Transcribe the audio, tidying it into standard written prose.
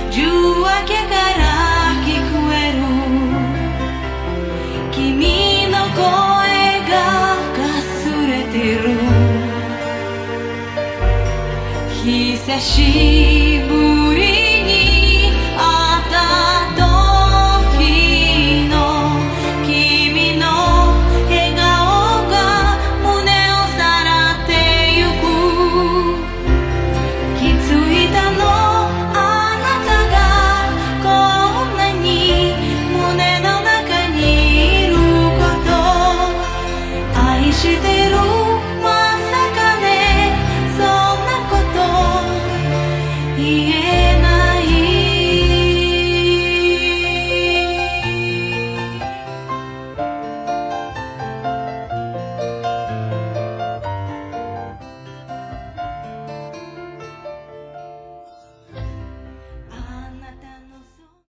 受話器から聞こえる君の声がかすれてる久しぶりに会った時の君の笑顔が胸をさらってゆく気づいたのあなたがこんなに胸の中にいること愛してる